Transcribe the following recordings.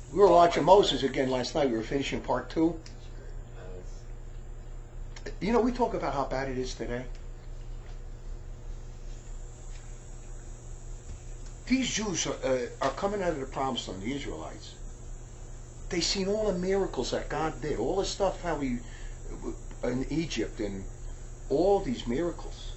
We were watching Moses again last night. We were finishing part 2. You know, we talk about how bad it is today. These Jews are coming out of the promised land, the Israelites. They seen all the miracles that God did, all the stuff how he in Egypt and all these miracles.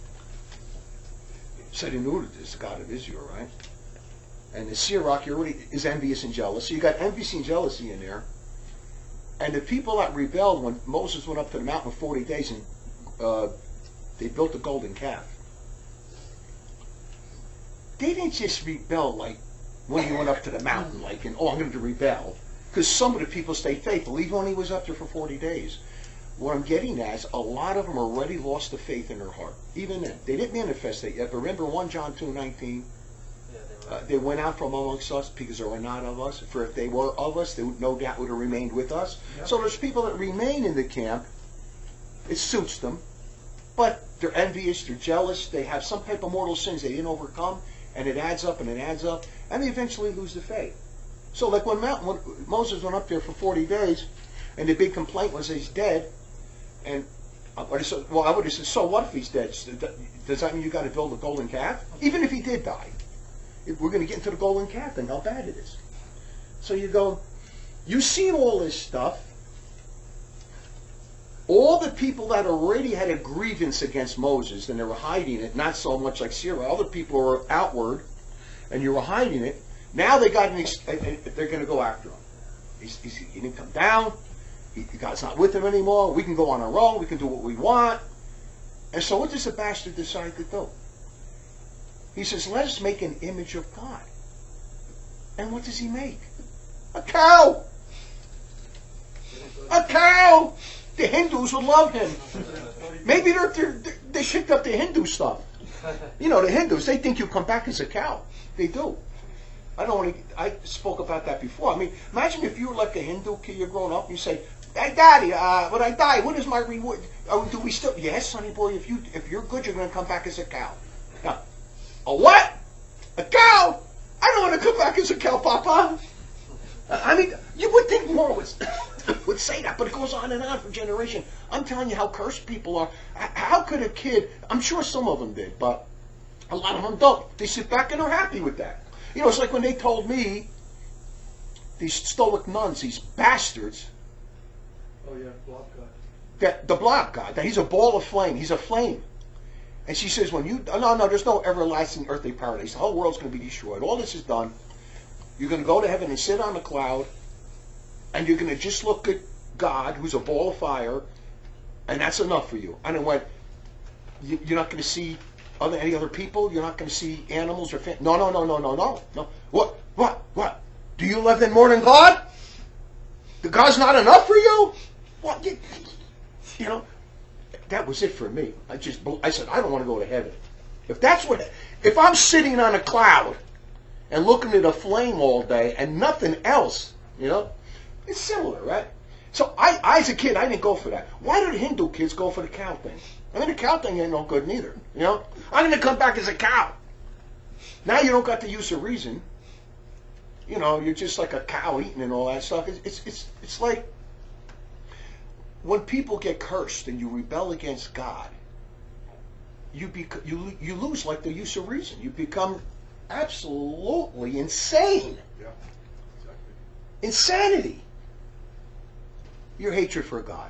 So they knew that this is the God of Israel, right? And the Sirach is envious and jealous. So you got envy and jealousy in there. And the people that rebelled when Moses went up to the mountain for 40 days and they built a golden calf. They didn't just rebel like when he went up to the mountain, like, and, I'm going to rebel. Because some of the people stayed faithful, even when he was up there for 40 days. What I'm getting at is a lot of them already lost the faith in their heart. Even then. They didn't manifest it yet. But remember 1 John 2:19? They went out from amongst us because they were not of us. For if they were of us, they no doubt would have remained with us. Yep. So there's people that remain in the camp. It suits them. But they're envious, they're jealous, they have some type of mortal sins they didn't overcome. And it adds up and it adds up. And they eventually lose the faith. So like when Moses went up there for 40 days, and the big complaint was he's dead. And I would have said, so what if he's dead? Does that mean you got to build a golden calf? Even if he did die. We're going to get into the golden calf thing, how bad it is. So you go, you've seen all this stuff. All the people that already had a grievance against Moses, and they were hiding it, not so much like Sirach. Other people were outward, and you were hiding it. Now they got they're going to go after him. He didn't come down. God's not with him anymore. We can go on our own. We can do what we want. And so what does the bastard decide to do? He says, let us make an image of God. And what does he make? A cow! A cow! The Hindus will love him. Maybe they shipped up the Hindu stuff. You know, the Hindus, they think you come back as a cow. They do. I spoke about that before. I mean, imagine if you were like a Hindu kid, you're growing up, and you say, hey, Daddy, when I die, what is my reward? Do we still? Yes, sonny boy, if you're good, you're going to come back as a cow. Now, a what? A cow? I don't want to come back as a cow, Papa. I mean, you would think more would say that, but it goes on and on for generations. I'm telling you how cursed people are. How could a kid, I'm sure some of them did, but a lot of them don't. They sit back and are happy with that. You know, it's like when they told me, these Stoic nuns, these bastards, oh yeah, blob god. That the blob god, that he's a ball of flame, he's a flame. And she says, no, there's no everlasting earthly paradise. The whole world's going to be destroyed. All this is done. You're going to go to heaven and sit on a cloud, and you're going to just look at God, who's a ball of fire, and that's enough for you. And I went, you're not going to see any other people? You're not going to see animals or no. What? Do you love them more than God? The God's not enough for you? What? You know, that was it for me. I said, I don't want to go to heaven. If I'm sitting on a cloud and looking at a flame all day and nothing else, you know, it's similar, right? So I as a kid, I didn't go for that. Why did Hindu kids go for the cow thing? I mean, the cow thing ain't no good neither, you know? I'm going to come back as a cow. Now you don't got the use of reason. You know, you're just like a cow eating and all that stuff. It's like when people get cursed and you rebel against God, you lose like the use of reason. You become absolutely insane. Yeah, exactly. Insanity. Your hatred for God.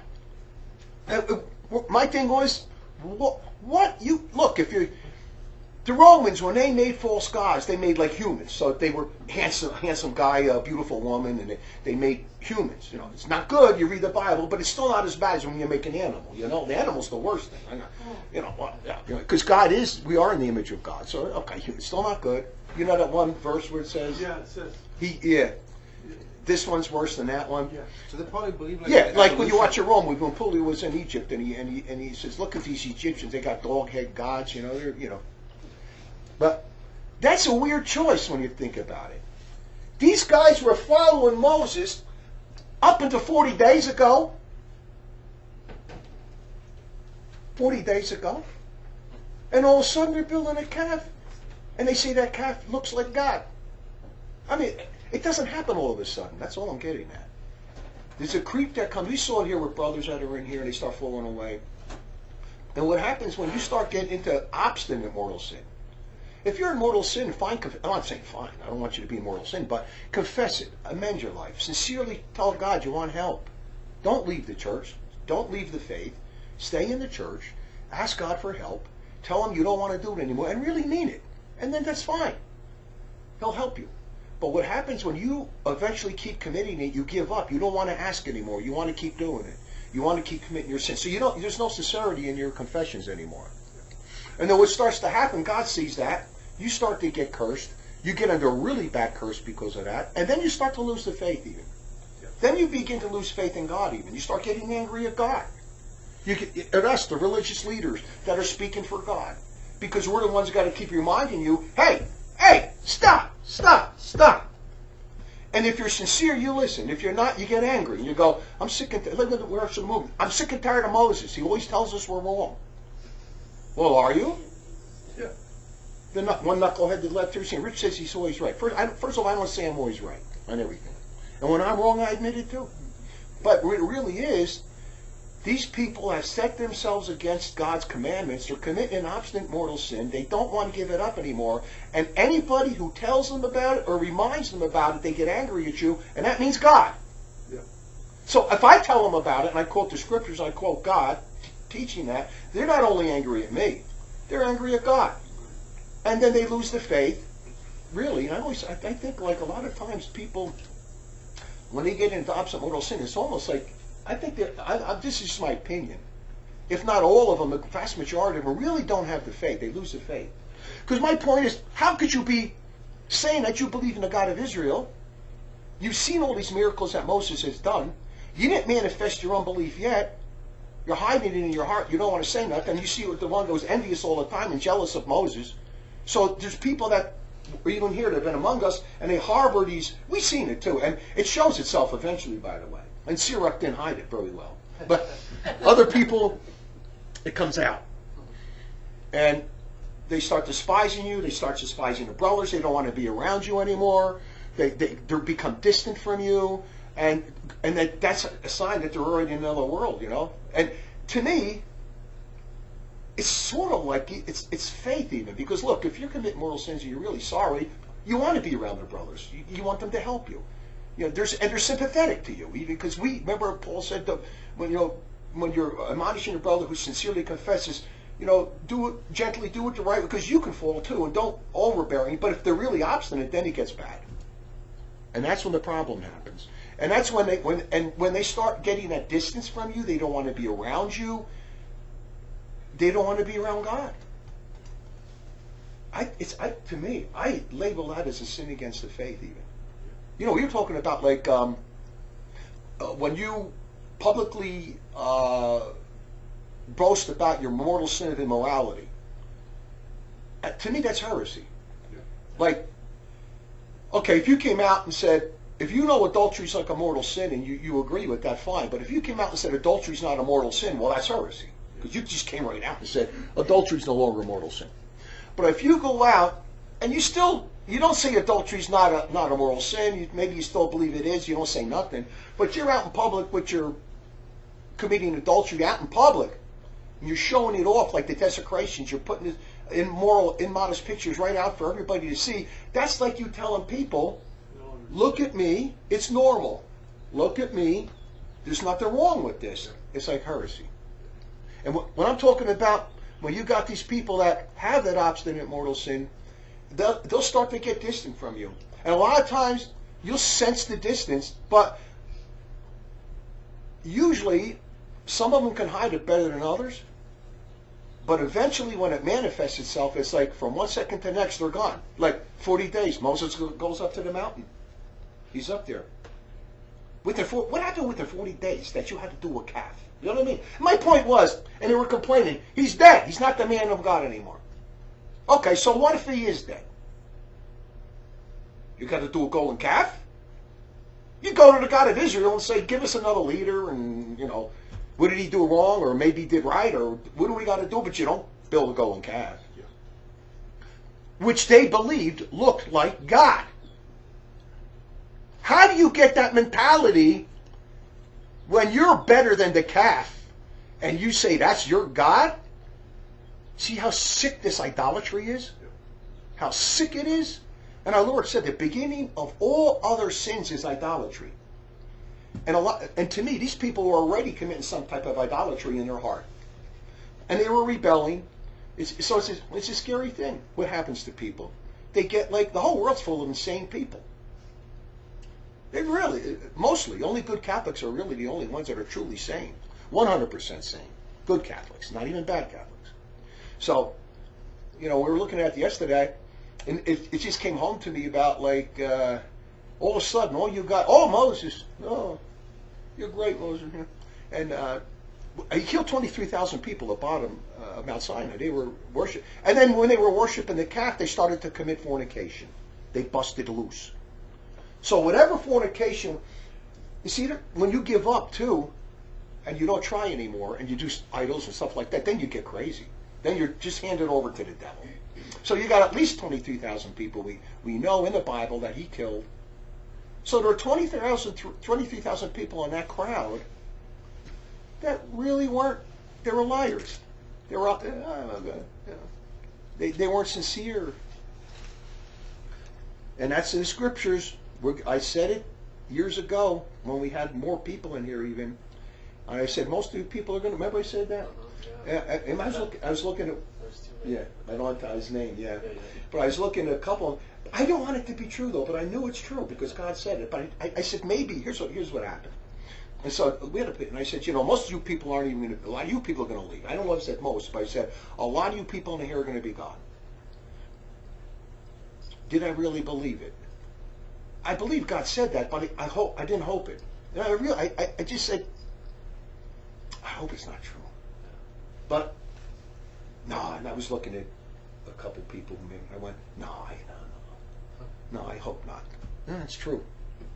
My thing was, what you look if you. The Romans, when they made false gods, they made like humans. So they were handsome guy, a beautiful woman, and they made humans. You know, it's not good. You read the Bible, but it's still not as bad as when you make an animal. You know, the animal's the worst thing. You know, because God we are in the image of God. So okay, it's still not good. You know that one verse where it says, yeah, it says this one's worse than that one. Yeah. So they probably believe like when you watch a Rome, when Puli was in Egypt, and he says, look at these Egyptians. They got dog head gods. You know, they're But that's a weird choice when you think about it. These guys were following Moses up until 40 days ago. 40 days ago. And all of a sudden they're building a calf. And they say that calf looks like God. I mean, It doesn't happen all of a sudden. That's all I'm getting at. There's a creep that comes. We saw it here with brothers that are in here and they start falling away. And what happens when you start getting into obstinate mortal sin? If you're in mortal sin, I'm not saying fine. I don't want you to be in mortal sin, but confess it. Amend your life. Sincerely tell God you want help. Don't leave the church. Don't leave the faith. Stay in the church. Ask God for help. Tell him you don't want to do it anymore and really mean it. And then that's fine. He'll help you. But what happens when you eventually keep committing it, you give up. You don't want to ask anymore. You want to keep doing it. You want to keep committing your sin. So there's no sincerity in your confessions anymore. And then what starts to happen, God sees that. You start to get cursed. You get under a really bad curse because of that. And then you start to lose the faith even. Then you begin to lose faith in God even. You start getting angry at God. At us, the religious leaders that are speaking for God. Because we're the ones that got to keep reminding you, hey, stop. And if you're sincere, you listen. If you're not, you get angry. And you go, I'm sick and look at the words of the movement. I'm sick and tired of Moses. He always tells us we're wrong. Well, are you? Yeah. The one knucklehead that left here saying, Rich says he's always right. First of all, I don't say I'm always right on everything. And when I'm wrong, I admit it too. But what it really is, these people have set themselves against God's commandments. They're committing an obstinate mortal sin. They don't want to give it up anymore. And anybody who tells them about it or reminds them about it, they get angry at you, and that means God. Yeah. So if I tell them about it, and I quote the scriptures, I quote God teaching that, they're not only angry at me, they're angry at God. And then they lose the faith. Really, and I think like a lot of times people, when they get into obstinate mortal sin, it's almost like, I think that, this is just my opinion, if not all of them, the vast majority of them really don't have the faith. They lose the faith. Because my point is, how could you be saying that you believe in the God of Israel? You've seen all these miracles that Moses has done. You didn't manifest your unbelief yet. You're hiding it in your heart. You don't want to say nothing. You see what the one that was envious all the time and jealous of Moses. So there's people that are even here that have been among us, and they harbor these. We've seen it too. And it shows itself eventually, by the way. And Sirach didn't hide it very well. But other people, it comes out. And they start despising you. They start despising the brothers. They don't want to be around you anymore. They become distant from you. And that's a sign that they're already in another world, you know. And to me, it's sort of like, it's faith even. Because look, if you're committing mortal sins and you're really sorry, you want to be around the brothers. You want them to help you. You know, they're sympathetic to you, even because remember Paul said that when you're admonishing a brother who sincerely confesses, do it gently, do it the right way, because you can fall too, and don't overbearing. But if they're really obstinate, then it gets bad, and that's when the problem happens. And that's when they start getting that distance from you, they don't want to be around you. They don't want to be around God. To me, I label that as a sin against the faith, even. We were talking about like when you publicly boast about your mortal sin of immorality. To me, that's heresy. Yeah. Like, okay, if you came out and said, if you know adultery is like a mortal sin and you agree with that, fine. But if you came out and said adultery is not a mortal sin, well, that's heresy. Because you just came right out and said adultery is no longer a mortal sin. But if you go out and you don't say adultery is not a moral sin. Maybe you still believe it is. You don't say nothing. But you're out in public with your committing adultery out in public. And you're showing it off like the desecrations. You're putting it in immodest pictures right out for everybody to see. That's like you telling people, look at me. It's normal. Look at me. There's nothing wrong with this. It's like heresy. And when I'm talking about when you got these people that have that obstinate mortal sin, they'll start to get distant from you. And a lot of times, you'll sense the distance, but usually, some of them can hide it better than others. But eventually, when it manifests itself, it's like from one second to the next, they're gone. Like 40 days, Moses goes up to the mountain. He's up there. What happened within 40 days that you had to do a calf? You know what I mean? My point was, and they were complaining, he's dead. He's not the man of God anymore. Okay, so what if he is dead? You got to do a golden calf? You go to the God of Israel and say, give us another leader, and, what did he do wrong, or maybe he did right, or what do we got to do? But you don't build a golden calf. Yeah. Which they believed looked like God. How do you get that mentality when you're better than the calf and you say that's your God? See how sick this idolatry is? How sick it is? And our Lord said the beginning of all other sins is idolatry. And to me, these people were already committing some type of idolatry in their heart. And they were rebelling. It's a scary thing. What happens to people? They get like, the whole world's full of insane people. They really, mostly, only good Catholics are really the only ones that are truly sane. 100% sane. Good Catholics, not even bad Catholics. So, we were looking at it yesterday, and it just came home to me about like, all of a sudden, Moses, you're great, Moses. And he killed 23,000 people at bottom of Mount Sinai. They were worshiping. And then when they were worshiping the calf, they started to commit fornication. They busted loose. So whatever fornication, you see, when you give up too, and you don't try anymore, and you do idols and stuff like that, then you get crazy. Then you're just handed over to the devil. So you got at least 23,000 people we know in the Bible that he killed. So there are 23,000 people in that crowd that really weren't, they were liars. They were out there, they weren't sincere. And that's in the scriptures. I said it years ago when we had more people in here even. I said most of you people are going to, remember I said that? I was looking at, I don't know his name, but I was looking at a couple. I don't want it to be true though, but I knew it's true because God said it. But I said maybe, here's what happened. And so and I said, most of you people aren't even going to, a lot of you people are going to leave. I don't know if I said most, but I said a lot of you people in here are going to be gone. Did I really believe it? I believe God said that, but I didn't hope it. And I just said, I hope it's not true. But no, and I was looking at a couple people. I went, no, I hope not. No, it's true.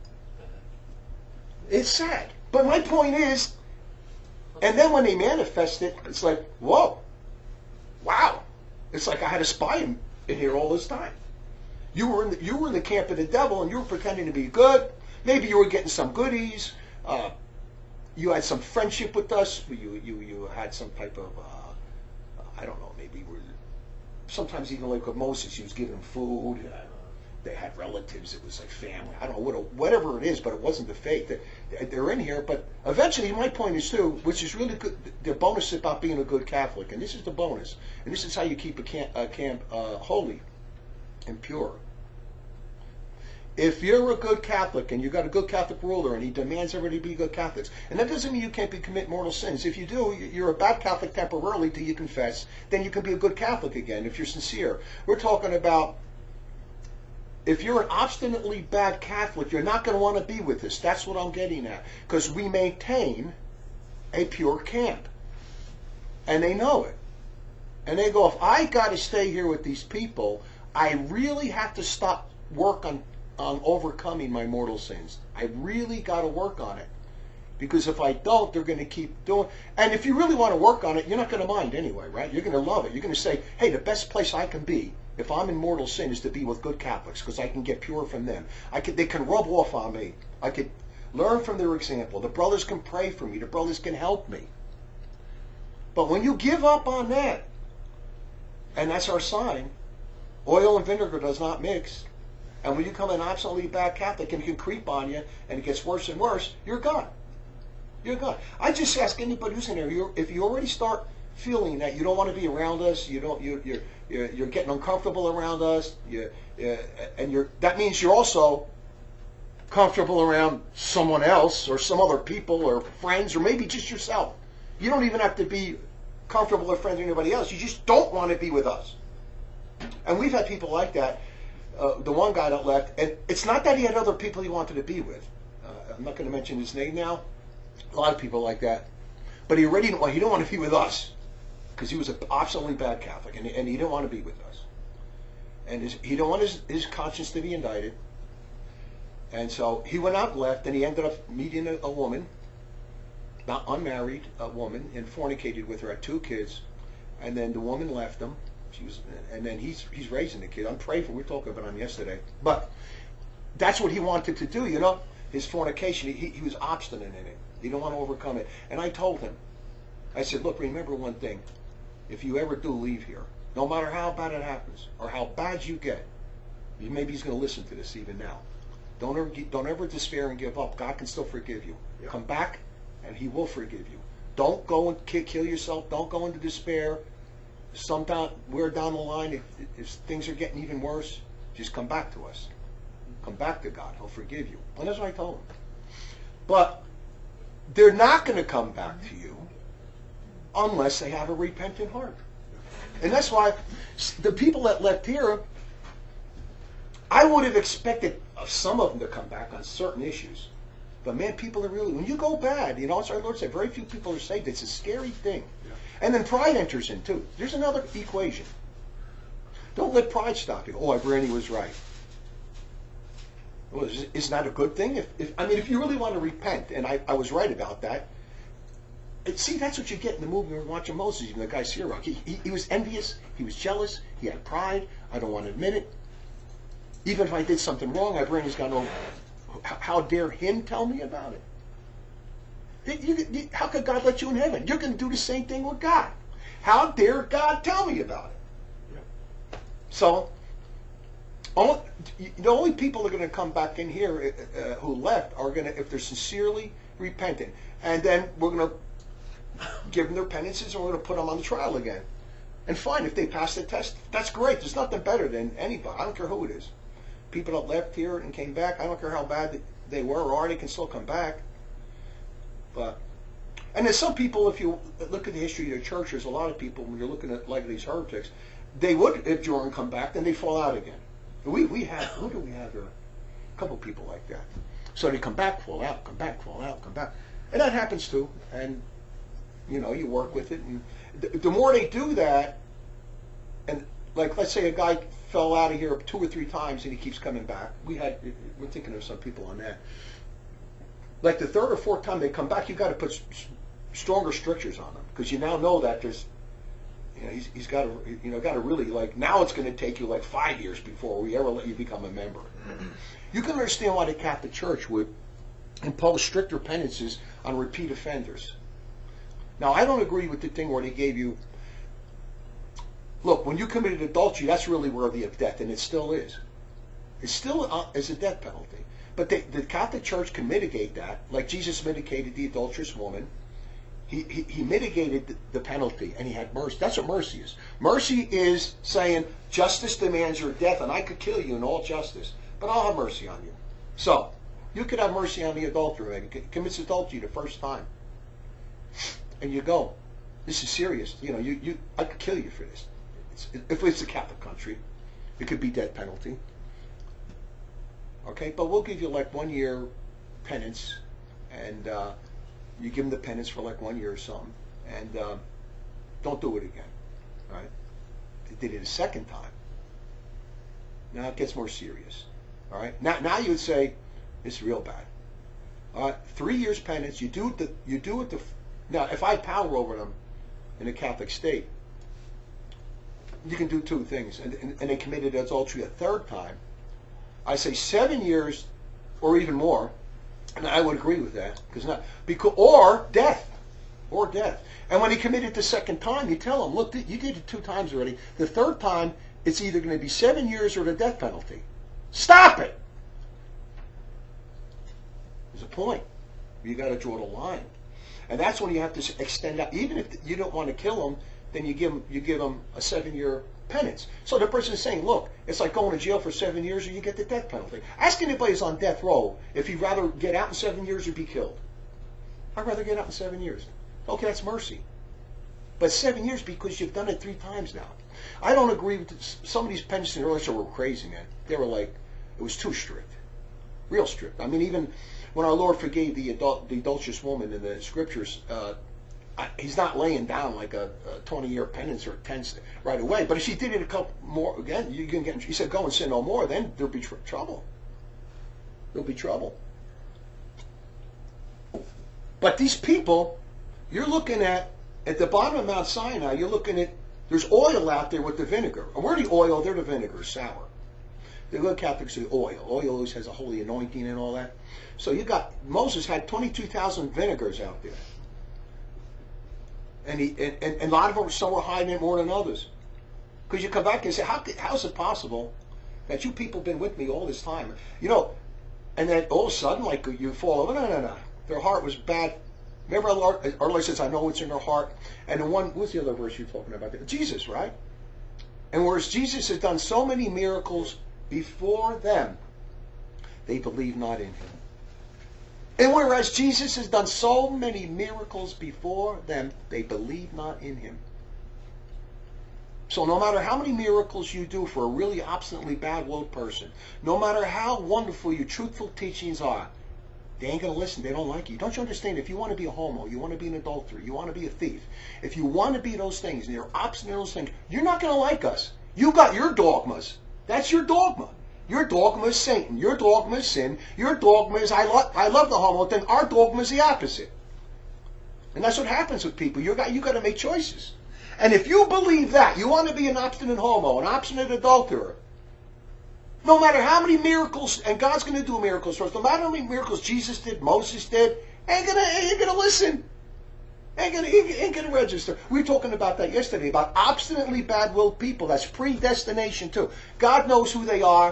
It's sad. But my point is, and then when they manifest it, it's like, whoa, wow. It's like I had a spy in here all this time. You were in the camp of the devil, and you were pretending to be good. Maybe you were getting some goodies. You had some friendship with us. You had some type of, I don't know, maybe sometimes even like with Moses, he was giving them food. They had relatives. It was like family. I don't know, whatever it is, but it wasn't the fake. They're in here, but eventually, my point is too, which is really good, the bonus about being a good Catholic, and this is the bonus, and this is how you keep a camp holy and pure. If you're a good Catholic and you got a good Catholic ruler and he demands everybody be good Catholics, and that doesn't mean you can't commit mortal sins. If you do, you're a bad Catholic temporarily till you confess. Then you can be a good Catholic again if you're sincere. We're talking about if you're an obstinately bad Catholic, you're not going to want to be with us. That's what I'm getting at. Because we maintain a pure camp. And they know it. And they go, if I got to stay here with these people, I really have to stop work on overcoming my mortal sins. I really got to work on it. Because if I don't, they're going to keep doing. And if you really want to work on it, you're not going to mind anyway, right? You're going to love it. You're going to say, hey, the best place I can be, if I'm in mortal sin, is to be with good Catholics, because I can get pure from them. They can rub off on me. I could learn from their example. The brothers can pray for me. The brothers can help me. But when you give up on that, and that's our sign, oil and vinegar does not mix. And when you become an absolutely bad Catholic and it can creep on you and it gets worse and worse, you're gone. You're gone. I just ask anybody who's in there, if you already start feeling that you don't want to be around us, you're getting uncomfortable around us, that means you're also comfortable around someone else or some other people or friends or maybe just yourself. You don't even have to be comfortable or friends with anybody else. You just don't want to be with us. And we've had people like that. The one guy that left, and it's not that he had other people he wanted to be with. I'm not going to mention his name now. A lot of people like that. But he didn't want to be with us because he was an absolutely bad Catholic, and he didn't want to be with us. And he didn't want his conscience to be indicted. And so he went out and left, and he ended up meeting a woman, not unmarried, a woman, and fornicated with her, had 2 kids. And then the woman left him. And then he's raising the kid. I'm praying for. We were talking about him yesterday. But that's what he wanted to do, you know. His fornication, he was obstinate in it. He didn't want to overcome it. And I told him, I said, look, remember one thing. If you ever do leave here, no matter how bad it happens or how bad you get, maybe he's going to listen to this even now. Don't ever despair and give up. God can still forgive you. Yeah. Come back, and He will forgive you. Don't go and kill yourself. Don't go into despair. We're down the line. If things are getting even worse, just come back to us. Come back to God. He'll forgive you. And that's what I told him. But they're not going to come back to you unless they have a repentant heart. And that's why the people that left here, I would have expected some of them to come back on certain issues. But man, people are really, when you go bad, you know, as our Lord said, very few people are saved. It's a scary thing. Yeah. And then pride enters in too. There's another equation. Don't let pride stop you. Oh, Bernie was right. Well, isn't that a good thing? If you really want to repent, and I was right about that, see, that's what you get in the movie when we're watching Moses, even the guy Sirach. He was envious, he was jealous, he had pride. I don't want to admit it. Even if I did something wrong, my brain has gone, oh, how dare him tell me about it? How could God let you in heaven? You're going to do the same thing with God. How dare God tell me about it? Yeah. So, the only people that are going to come back in here who left are going to, if they're sincerely repentant. And then we're going to give them their penances and we're going to put them on the trial again. And fine, if they pass the test, that's great. There's nothing better than anybody. I don't care who it is. People that left here and came back, I don't care how bad they were or are, they can still come back. And there's some people, if you look at the history of the church, there's a lot of people, when you're looking at like these heretics, they would endure and come back, then they fall out again. We have, who do we have here? A couple people like that. So they come back, fall out, come back, fall out, come back. And that happens too. And, you know, you work with it. And the more they do that, and like, let's say a guy fell out of here 2 or 3 times and he keeps coming back. We're thinking of some people on that. Like the 3rd or 4th time they come back, you've got to put stronger strictures on them because you now know that there's, you know, he's got to, you know, got to really, like, now it's going to take you like 5 years before we ever let you become a member. You can understand why the Catholic Church would impose stricter penances on repeat offenders. Now, I don't agree with the thing where they gave you, look, when you committed adultery, that's really worthy of death, and it still is. It still is a death penalty. But the Catholic Church can mitigate that, like Jesus mitigated the adulterous woman. He mitigated the penalty, and he had mercy. That's what mercy is. Mercy is saying, justice demands your death, and I could kill you in all justice, but I'll have mercy on you. So, you could have mercy on the adulterer, maybe commits adultery the first time. And you go, this is serious. You know, I could kill you for this. If it's a Catholic country, it could be death penalty. Okay, but we'll give you like 1 year penance, and you give them the penance for like 1 year or something, and don't do it again. All right? They did it a second time. Now it gets more serious. All right? Now you would say it's real bad. All right? 3 years penance. You do it. Now, if I had power over them in a Catholic state, you can do 2 things, and they committed adultery a 3rd time. I say 7 years or even more, and I would agree with that, or death. And when he committed the 2nd time, you tell him, look, you did it 2 times already. The 3rd time, it's either going to be 7 years or the death penalty. Stop it! There's a point. You got to draw the line. And that's when you have to extend out. Even if you don't want to kill them, then you give them a 7-year penance. So the person is saying, look, it's like going to jail for 7 years or you get the death penalty. Ask anybody who's on death row if he'd rather get out in 7 years or be killed. I'd rather get out in 7 years. Okay, that's mercy. But 7 years because you've done it 3 times now. I don't agree with some of these penances in the early church were crazy, man. They were like, it was too strict. Real strict. I mean, even when our Lord forgave the adulterous woman in the scriptures, he's not laying down like a 20-year penance or 10 right away. But if she did it a couple more, again, you can get. He said, "Go and sin no more." Then there'll be trouble. There'll be trouble. But these people, you're looking at the bottom of Mount Sinai. You're looking at there's oil out there with the vinegar. And we're the oil, they're the vinegar, sour. The good Catholics say oil. Oil always has a holy anointing and all that. So Moses had 22,000 vinegars out there. And a lot of them, some were hiding it more than others. Because you come back and say, how's it possible that you people been with me all this time? And then all of a sudden, like you fall over, no. Their heart was bad. Remember our Lord says, I know what's in their heart. And what's the other verse you're talking about? Jesus, right? And whereas Jesus has done so many miracles before them, they believe not in him. And whereas Jesus has done so many miracles before them, they believe not in him. So no matter how many miracles you do for a really obstinately bad-willed person, no matter how wonderful your truthful teachings are, they ain't going to listen. They don't like you. Don't you understand? If you want to be a homo, you want to be an adulterer, you want to be a thief, if you want to be those things and you're obstinate in those things, you're not going to like us. You got your dogmas. That's your dogma. Your dogma is Satan. Your dogma is sin. Your dogma is I love the homo thing. Our dogma is the opposite. And that's what happens with people. You got to make choices. And if you believe that, you want to be an obstinate homo, an obstinate adulterer, no matter how many miracles, and God's going to do miracles for us, no matter how many miracles Jesus did, Moses did, ain't gonna listen. Ain't gonna register. We were talking about that yesterday, about obstinately bad-willed people. That's predestination too. God knows who they are.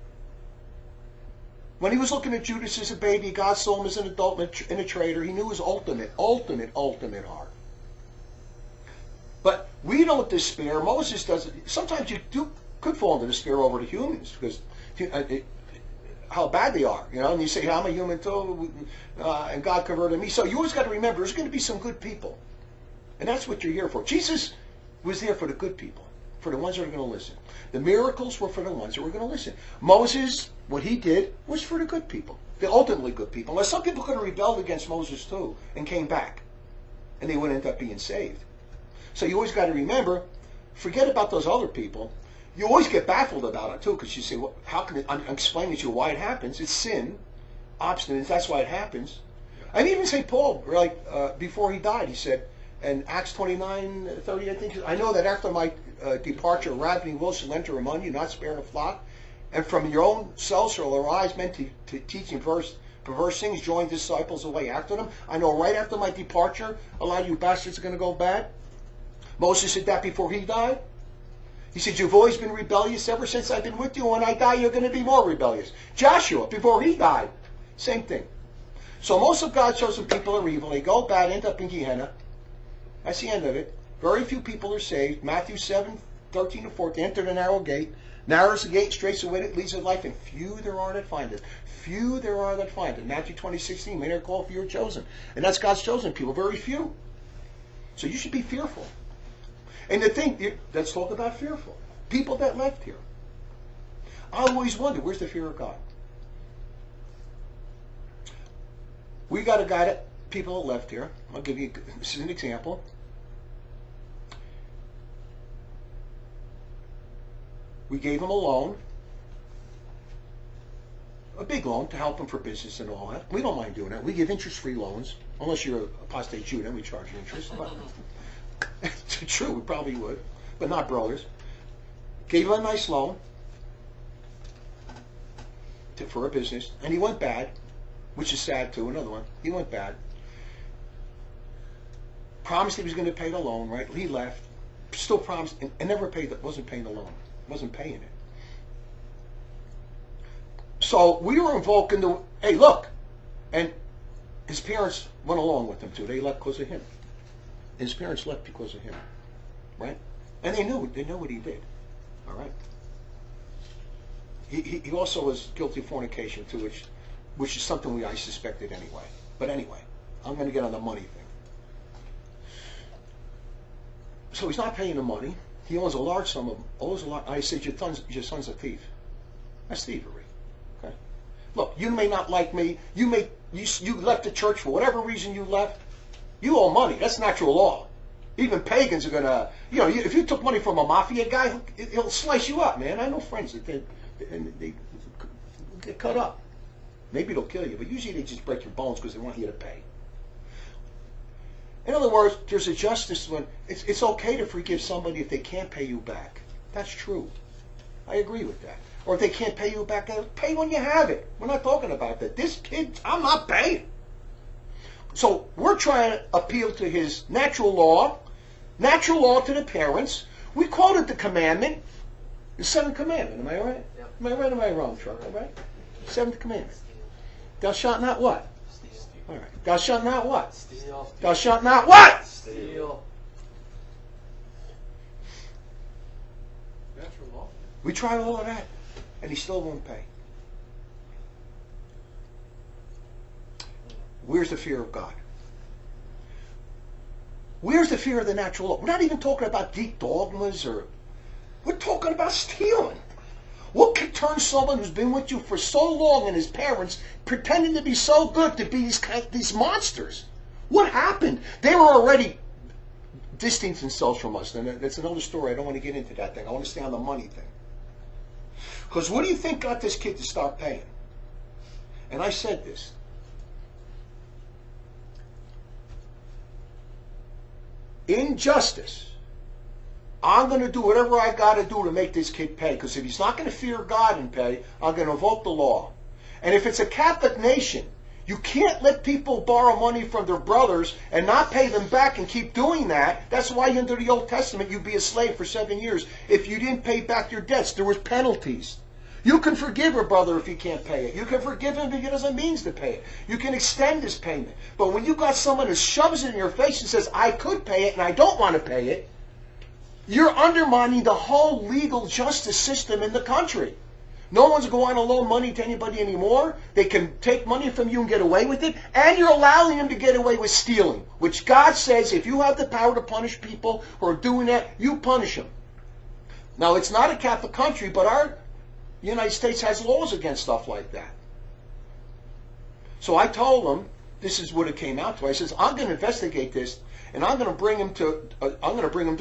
When he was looking at Judas as a baby, God saw him as an adult and a traitor. He knew his ultimate heart. But we don't despair. Moses doesn't. Sometimes you could fall into despair over the humans because how bad they are, and you say, I'm a human too, and God converted me. So you always got to remember, there's going to be some good people. And that's what you're here for. Jesus was there for the good people, for the ones that are going to listen. The miracles were for the ones that were going to listen. Moses, what he did was for the good people, the ultimately good people. Unless some people could have rebelled against Moses too and came back, and they would end up being saved. So you always got to remember, forget about those other people. You always get baffled about it too, because you say, well, how can I'm explaining to you why it happens? It's sin, obstinance, that's why it happens. And even St. Paul, before he died, he said, in Acts 29:30, I think, I know that after my departure, ravening wolves shall enter among you, not sparing a flock. And from your own selves shall arise men to teach and perverse things, join disciples away after them. I know right after my departure, a lot of you bastards are going to go bad. Moses said that before he died. He said, you've always been rebellious ever since I've been with you. When I die, you're going to be more rebellious. Joshua, before he died, same thing. So most of God's chosen people are evil. They go bad, end up in Gehenna. That's the end of it. Very few people are saved. Matthew 7:13-14, enter the narrow gate. Narrow is the gate, straight's the way that leads to life, and few there are that find it. Few there are that find it. Matthew 20:16, many are called, few are chosen. And that's God's chosen people, very few. So you should be fearful. And the thing, let's talk about fearful. People that left here. I always wonder, where's the fear of God? We got a guy that people that left here. I'll give you, this is an example. We gave him a loan. A big loan to help him for business and all that. We don't mind doing that. We give interest-free loans. Unless you're an apostate Jew, then we charge you interest. But it's true, we probably would, but not brothers. Gave him a nice loan for a business, and he went bad, which is sad too. Another one, he went bad. Promised he was going to pay the loan, right? He left, still promised, and never paid. Wasn't paying the loan, wasn't paying it. So we were involved in the, hey, look, and his parents went along with him too. They left because of him. His parents left because of him, right? And they knew what he did, all right? He also was guilty of fornication too, which is something I suspected anyway. But anyway, I'm going to get on the money thing. So he's not paying the money. He owes a large sum of, owes a lot. I said, your son's a thief. That's thievery. Okay? Look, you may not like me. You left the church for whatever reason you left. You owe money. That's natural law. Even pagans are going to, if you took money from a mafia guy, he'll slice you up, man. I know friends that they get cut up. Maybe they'll kill you, but usually they just break your bones because they want you to pay. In other words, there's a justice when it's okay to forgive somebody if they can't pay you back. That's true. I agree with that. Or if they can't pay you back, pay when you have it. We're not talking about that. This kid, I'm not paying. So we're trying to appeal to his natural law to the parents. We quoted the commandment, the seventh commandment. Am I right? Yep. Am I right or am I wrong, Chuck? All right? Seventh commandment. Thou shalt not what? Steal. All right. Thou shalt not what? Steal. Thou shalt not what? Steal. Natural law. We tried all of that, and he still won't pay. Where's the fear of God? Where's the fear of the natural law? We're not even talking about deep dogmas, or we're talking about stealing. What could turn someone who's been with you for so long and his parents pretending to be so good to be these monsters? What happened? They were already distanced themselves from us. And that's another story. I don't want to get into that thing. I want to stay on the money thing. Because what do you think got this kid to stop paying? And I said this. Injustice. I'm going to do whatever I got to do to make this kid pay. Because if he's not going to fear God and pay, I'm going to invoke the law. And if it's a Catholic nation, you can't let people borrow money from their brothers and not pay them back and keep doing that. That's why under the Old Testament you'd be a slave for 7 years. If you didn't pay back your debts, there was penalties. You can forgive a brother if he can't pay it. You can forgive him if he doesn't mean to pay it. You can extend his payment. But when you got someone who shoves it in your face and says, I could pay it and I don't want to pay it, you're undermining the whole legal justice system in the country. No one's going to loan money to anybody anymore. They can take money from you and get away with it. And you're allowing them to get away with stealing, which God says if you have the power to punish people who are doing that, you punish them. Now, it's not a Catholic country, but our United States has laws against stuff like that. So I told them, this is what it came out to. I says, I'm going to investigate this, and I'm going to bring him to court. I'm going to bring him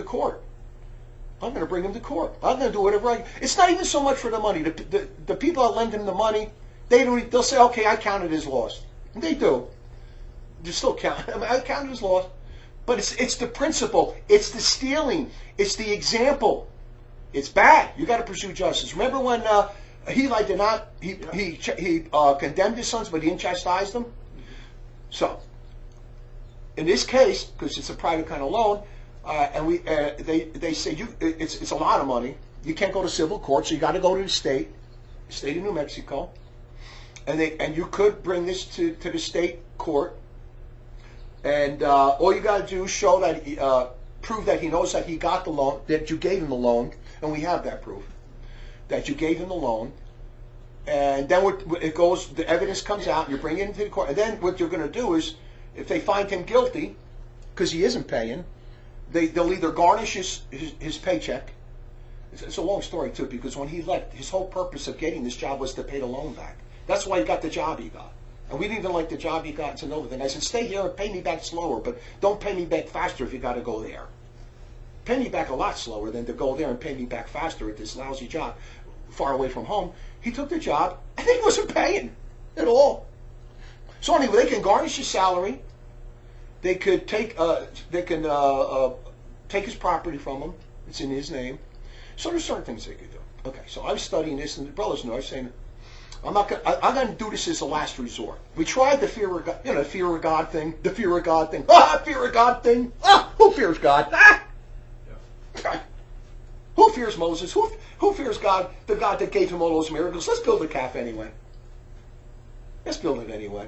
to court. I'm going to do whatever I. It's not even so much for the money. The people that lend him the money, they'll say, okay, I count it as lost. And they do. You still count. I count it as lost. But it's the principle. It's the stealing. It's the example. It's bad. You got to pursue justice. Remember when Heli did not? He condemned his sons, but he didn't chastise them. So, in this case, because it's a private kind of loan. And they say it's a lot of money. You can't go to civil court, so you got to go to the state of New Mexico, and you could bring this to the state court, and all you got to do is show that prove that he knows that he got the loan, that you gave him the loan, and we have that proof that you gave him the loan, and then it goes, the evidence comes out, you bring it into the court, and then what you're going to do is, if they find him guilty because he isn't paying. They'll either garnish his paycheck. It's a long story, too, because when he left, his whole purpose of getting this job was to pay the loan back. That's why he got the job he got. And we didn't even like the job he got. It's another thing. I said, stay here and pay me back slower, but don't pay me back faster if you got to go there. Pay me back a lot slower than to go there and pay me back faster at this lousy job far away from home. He took the job, and he wasn't paying at all. So anyway, they can garnish his salary. They could take take his property from him. It's in his name. So there's certain things they could do. Okay, so I was studying this, and the brothers know. I was saying, I'm going to do this as a last resort. We tried the fear of God, the fear of God thing, the fear of God thing. Fear of God thing. Who fears God? Yeah. Who fears Moses? Who fears God? The God that gave him all those miracles. Let's build a calf anyway. Let's build it anyway.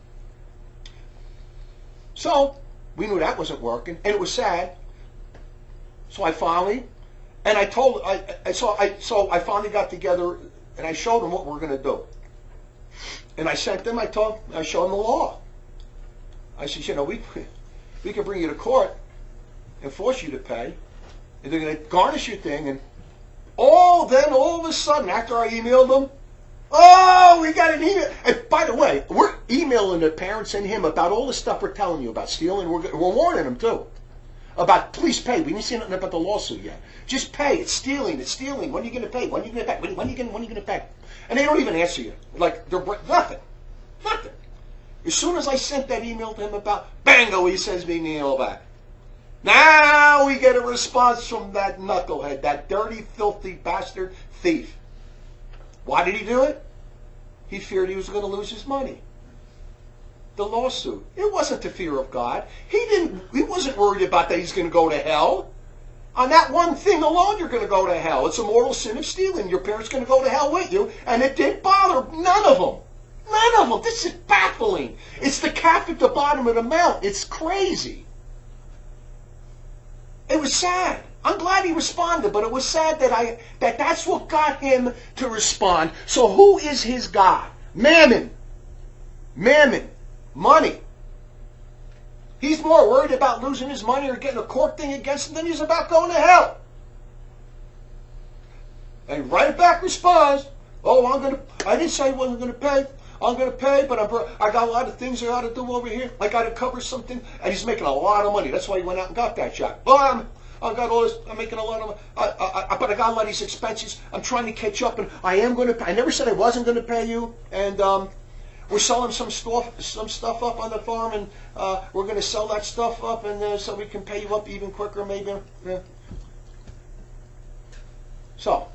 So we knew that wasn't working, and it was sad. So I finally, and I told, so I finally got together, and I showed them what we're going to do. And I sent them, I showed them the law. I said, we can bring you to court and force you to pay, and they're going to garnish your thing, and all of a sudden, after I emailed them, we got an email. And by the way, we're emailing the parents and him about all the stuff we're telling you about stealing. We're warning them too. About please pay. We didn't see nothing about the lawsuit yet. Just pay. It's stealing. It's stealing. When are you going to pay? When are you going to pay? When are you going to pay? And they don't even answer you. Like they're nothing. Nothing. As soon as I sent that email to him about, bango, he sends me an email back. Now we get a response from that knucklehead, that dirty, filthy bastard thief. Why did he do it? He feared he was going to lose his money. The lawsuit. It wasn't the fear of God. He wasn't worried about that he's going to go to hell. On that one thing alone, you're going to go to hell. It's a mortal sin of stealing. Your parents going to go to hell with you. And it didn't bother none of them. None of them. This is baffling. It's the calf at the bottom of the mountain. It's crazy. It was sad. I'm glad he responded, but it was sad that that's what got him to respond. So who is his God? Mammon. Mammon. Money. He's more worried about losing his money or getting a court thing against him than he's about going to hell. And right back responds, oh, I didn't say I wasn't going to pay. I'm going to pay, but I got a lot of things I got to do over here. I got to cover something. And he's making a lot of money. That's why he went out and got that job. Well, I got all this. I'm making a lot of money. But I got a lot of these expenses. I'm trying to catch up, and I am going to pay. I never said I wasn't going to pay you. And we're selling some stuff up on the farm, and we're going to sell that stuff up, and so we can pay you up even quicker, maybe. Yeah. So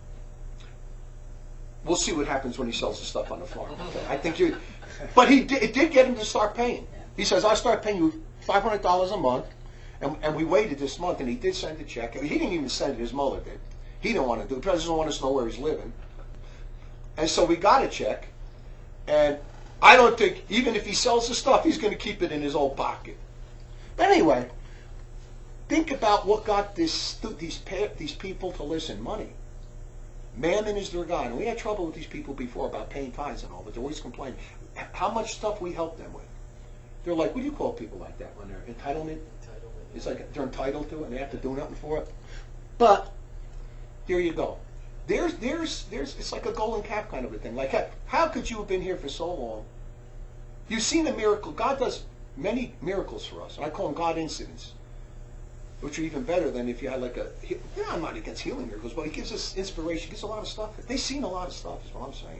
we'll see what happens when he sells the stuff on the farm. Okay? I think but it did get him to start paying. He says, I'll start paying you $500 a month, and we waited this month, and he did send a check. He didn't even send it, his mother did. He didn't want to do it. He doesn't want us to know where he's living. And so we got a check, and I don't think, even if he sells the stuff, he's going to keep it in his old pocket. But anyway, think about what got these people to listen. Money. Mammon is their God. And we had trouble with these people before about paying tithes and all, but they're always complaining. How much stuff we help them with. They're like, what do you call people like that when they're entitlement? It's like they're entitled to it and they have to do nothing for it. But there you go. There's it's like a golden calf kind of a thing. Like, how could you have been here for so long? You've seen a miracle. God does many miracles for us, and I call them God incidents, which are even better than if you had like I'm not against healing miracles, but He gives us inspiration. He gives a lot of stuff. They've seen a lot of stuff, is what I'm saying.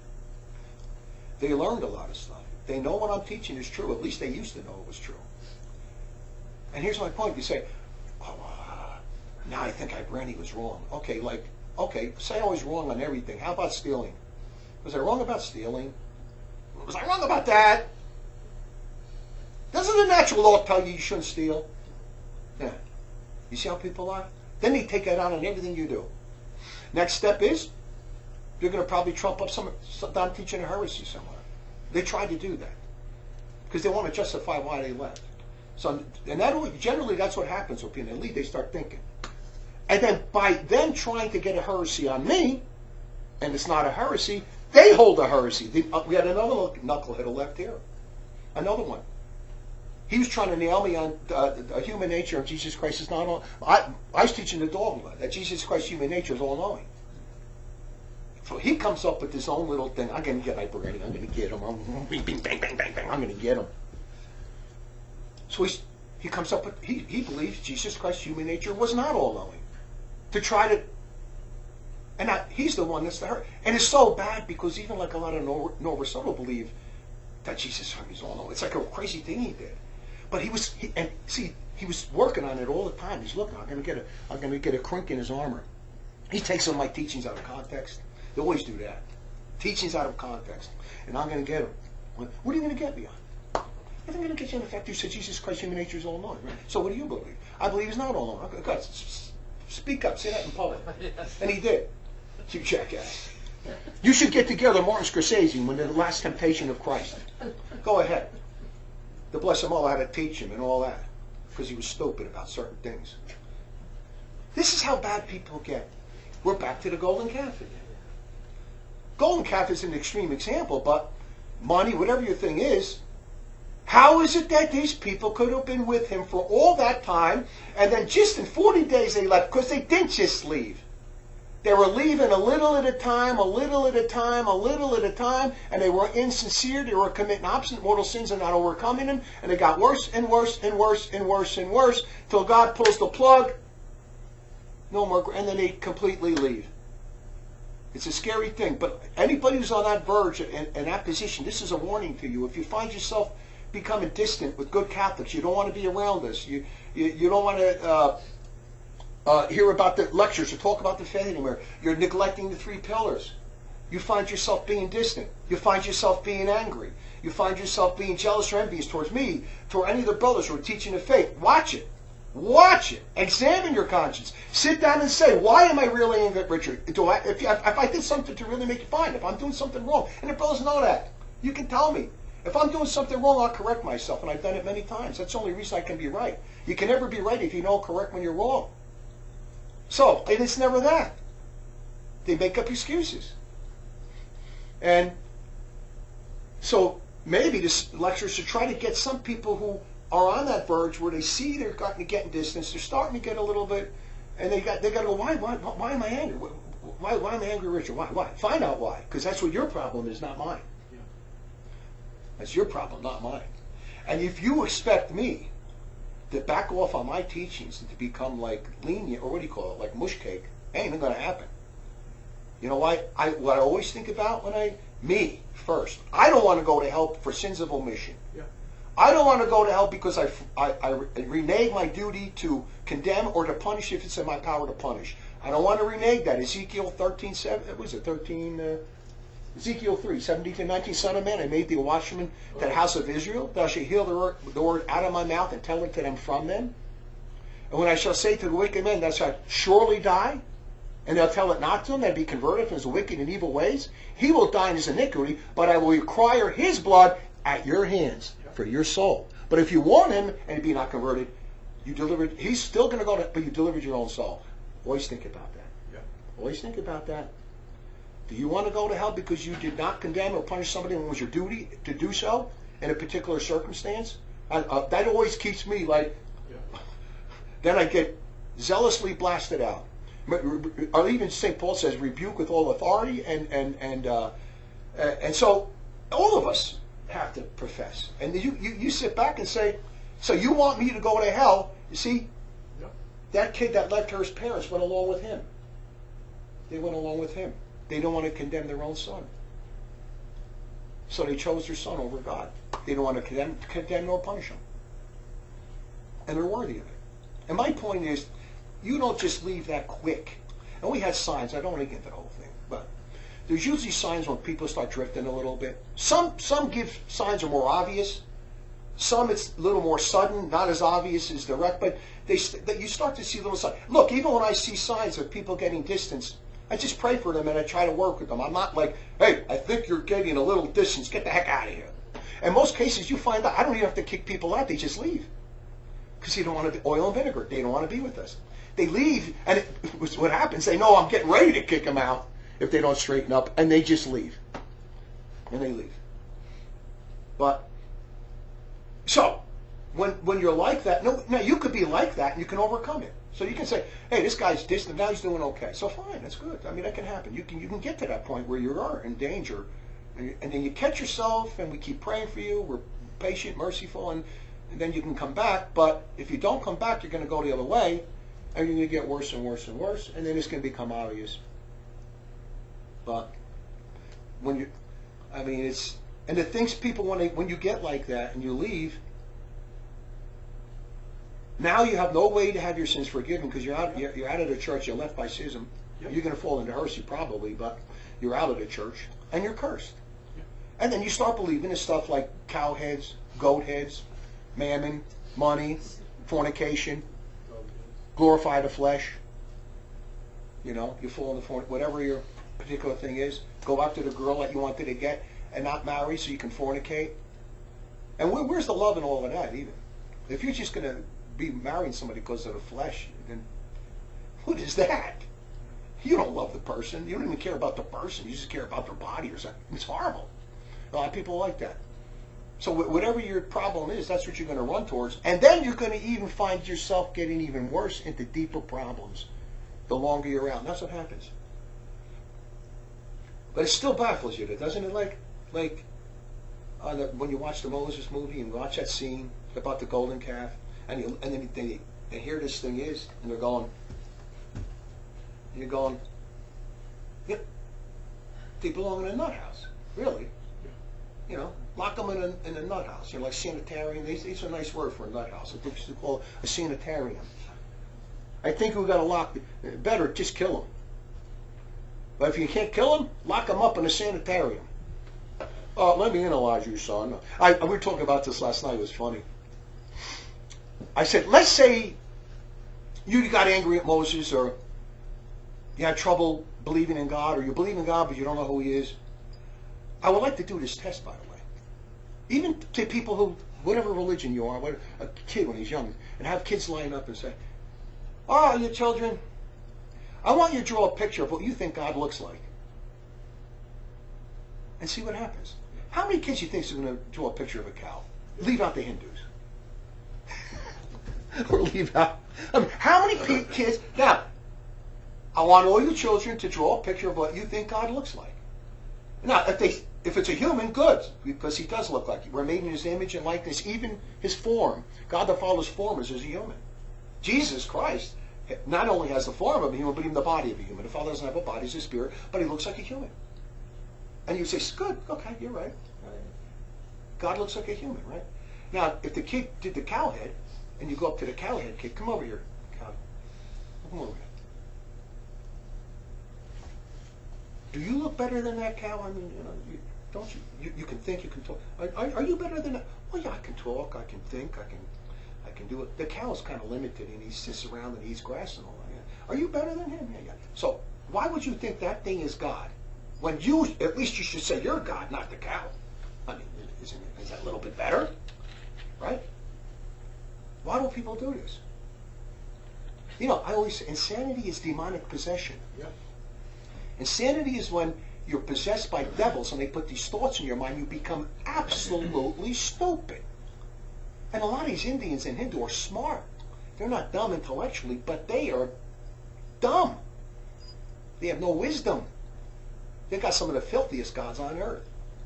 They learned a lot of stuff. They know what I'm teaching is true. At least they used to know it was true. And here's my point. You say, now I think Brandy was wrong. Okay, say I was wrong on everything. How about stealing? Was I wrong about stealing? Was I wrong about that? Doesn't the natural law tell you shouldn't steal? Yeah. You see how people are? Then they take that on everything you do. Next step is, you're going to probably trump up some I'm teaching a heresy somewhere. They tried to do that because they want to justify why they left. So, and generally that's what happens with people. They leave, they start thinking. And then by them trying to get a heresy on me, and it's not a heresy, they hold a heresy. We had another knucklehead who left here. Another one. He was trying to nail me on a human nature of Jesus Christ is not all. I was teaching the dogma that Jesus Christ's human nature is all knowing. So he comes up with his own little thing. I'm going to get Brandy. I'm going to get him. Bing, bing, bang, bang, bang, bang. I'm going to get him. So he comes up with, he believes Jesus Christ's human nature was not all knowing. To try to, and he's the one that's the hurt. And it's so bad because even like a lot of Nova Soto believe that Jesus is all knowing. It's like a crazy thing he did. But he was working on it all the time. He's looking, I'm going to get a crink in his armor. He takes some of my teachings out of context. They always do that. Teachings out of context. And I'm going to get him. What are you going to get me on? I'm going to get you on the fact you said Jesus Christ's human nature is all knowing. Right? So what do you believe? I believe he's not all knowing. God, speak up. Say that in public. And he did. You jackass. You should get together Martin Scorsese when the Last Temptation of Christ. Go ahead. The Blessed Mother had to teach him and all that because he was stupid about certain things. This is how bad people get. We're back to the golden calf again. Golden calf is an extreme example, but money, whatever your thing is, how is it that these people could have been with him for all that time and then just in 40 days they left? Because they didn't just leave. They were leaving a little at a time, a little at a time, a little at a time, and they were insincere. They were committing obstinate mortal sins and not overcoming them, and it got worse and worse and worse and worse and worse till God pulls the plug. No more, and then they completely leave. It's a scary thing, but anybody who's on that verge and that position, this is a warning to you. If you find yourself becoming distant with good Catholics, you don't want to be around us. You don't want to hear about the lectures or talk about the faith anymore. You're neglecting the 3 pillars. You find yourself being distant. You find yourself being angry. You find yourself being jealous or envious towards me, toward any of the brothers who are teaching the faith. Watch it. Watch it. Examine your conscience. Sit down and say, why am I really angry at Richard? If I did something to really make you fine, if I'm doing something wrong, and the brothers know that, you can tell me. If I'm doing something wrong, I'll correct myself, and I've done it many times. That's the only reason I can be right. You can never be right if you don't correct when you're wrong. So, and it's never that. They make up excuses. And so maybe this lecture should try to get some people who are on that verge where they see they're getting distance, they're starting to get a little bit, and they got to go, why am I angry? Why am I angry, Richard? Why? Find out why, because that's what your problem is, not mine. Yeah. That's your problem, not mine. And if you expect me to back off on my teachings and to become like lenient, or what do you call it, like mush cake, ain't even going to happen. You know why? What I always think about me first. I don't want to go to hell for sins of omission. Yeah. I don't want to go to hell because I renege my duty to condemn or to punish if it's in my power to punish. I don't want to renege that. Ezekiel 3:17, Son of man, I made thee a watchman to the house of Israel. Thou shalt hear the word out of my mouth and tell it to them from them. And when I shall say to the wicked man, thou shalt surely die, and they'll tell it not to him, and be converted from his wicked and evil ways, he will die in his iniquity, but I will require his blood at your hands for your soul. But if you warn him and be not converted, he's still going to go to, but you delivered your own soul. Always think about that. Yeah. Always think about that. Do you want to go to hell because you did not condemn or punish somebody when it was your duty to do so in a particular circumstance? That always keeps me like, then I get zealously blasted out. Or even St. Paul says, rebuke with all authority, and so all of us have to profess. And you sit back and say, so you want me to go to hell? You see, that kid that left her, his parents went along with him. They went along with him. They don't want to condemn their own son. So they chose their son over God. They don't want to condemn nor punish him. And they're worthy of it. And my point is, you don't just leave that quick. And we had signs. I don't want to get into the whole thing, but there's usually signs when people start drifting a little bit. Some give signs are more obvious. Some it's a little more sudden, not as obvious as direct, but you start to see little signs. Look, even when I see signs of people getting distance, I just pray for them and I try to work with them. I'm not like, hey, I think you're getting a little distance. Get the heck out of here. In most cases, you find out I don't even have to kick people out. They just leave because they don't want to be oil and vinegar. They don't want to be with us. They leave, and what happens, they know I'm getting ready to kick them out if they don't straighten up, and they just leave. And they leave. But, so, when you're like that, now you could be like that, and you can overcome it. So you can say, hey, this guy's distant, now he's doing okay. So fine, that's good. I mean, that can happen. You can get to that point where you are in danger, and then you catch yourself, and we keep praying for you. We're patient, merciful, and then you can come back. But if you don't come back, you're going to go the other way, and you're going to get worse and worse and worse, and then it's going to become obvious. But and the things people, when you get like that and you leave, now you have no way to have your sins forgiven because you're out of the church, you're left by schism. Yep. You're going to fall into heresy probably, but you're out of the church and you're cursed. Yep. And then you start believing in stuff like cow heads, goat heads, mammon, money, fornication, glorify the flesh. You know, you fall into whatever your particular thing is. Go after the girl that you wanted to get and not marry so you can fornicate. And where's the love in all of that even? If you're just going to be marrying somebody because of the flesh, then what is that? You don't love the person. You don't even care about the person. You just care about their body or something. It's horrible. A lot of people like that. So whatever your problem is, that's what you're going to run towards. And then you're going to even find yourself getting even worse into deeper problems the longer you're around. That's what happens. But it still baffles you, doesn't it? Like when you watch the Moses movie and watch that scene about the golden calf, and then they hear this thing is, and they're going, yep, they belong in a nut house, really. You know, lock them in a nut house. You're like sanitarium. It's a nice word for a nut house. I think it's called a sanitarium. I think we got to lock. Better just kill them. But if you can't kill them, lock them up in a sanitarium. Let me analyze you, son. We were talking about this last night. It was funny. I said, let's say you got angry at Moses, or you had trouble believing in God, or you believe in God but you don't know who he is. I would like to do this test, by the way. Even to people who, whatever religion you are, a kid when he's young, and have kids line up and say, oh, you children, I want you to draw a picture of what you think God looks like. And see what happens. How many kids do you think are going to draw a picture of a cow? Leave out the Hindus. Or leave out... I mean, how many kids... Now, I want all you children to draw a picture of what you think God looks like. Now, if it's a human, good, because he does look like you. We're made in his image and likeness, even his form. God the Father's form is as a human. Jesus Christ not only has the form of a human, but even the body of a human. The Father doesn't have a body, he's a spirit, but he looks like a human. And you say, good, okay, you're right. God looks like a human, right? Now, if the kid did the cow head, and you go up to the cow head kid, come over here, cow. Come over here. Do you look better than that cow? I mean, don't you? You can think, you can talk. Are you better than that? Well, yeah, I can talk, I can think, I can do it. The cow is kind of limited, and he sits around and eats grass and all that. Are you better than him? Yeah. So why would you think that thing is God? When you, at least you should say you're God, not the cow. I mean, is that a little bit better? Right? Why do people do this? You know, I always say insanity is demonic possession. Yeah. Insanity is when you're possessed by devils and they put these thoughts in your mind, you become absolutely stupid. And a lot of these Indians and Hindu are smart. They're not dumb intellectually, but they are dumb. They have no wisdom. They've got some of the filthiest gods on earth.